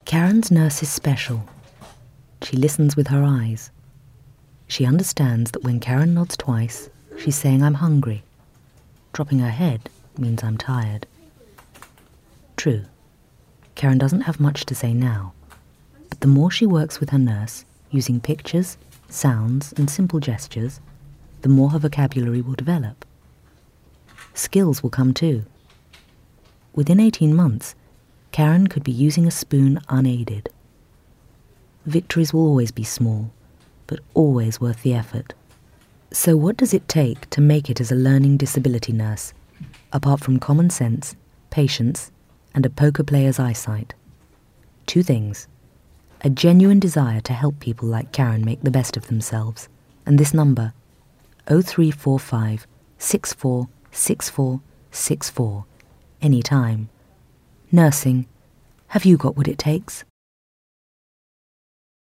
Karen's nurse is special. She listens with her eyes. She understands that when Karen nods twice, she's saying I'm hungry. Dropping her head means I'm tired. True, Karen doesn't have much to say now, but the more she works with her nurse, using pictures, sounds, and simple gestures, the more her vocabulary will develop. Skills will come too. Within 18 months, Karen could be using a spoon unaided. Victories will always be small, but always worth the effort. So what does it take to make it as a learning disability nurse, apart from common sense, patience, and a poker player's eyesight? 2 things. A genuine desire to help people like Karen make the best of themselves, and this number, 0345 646464, anytime. Nursing, have you got what it takes?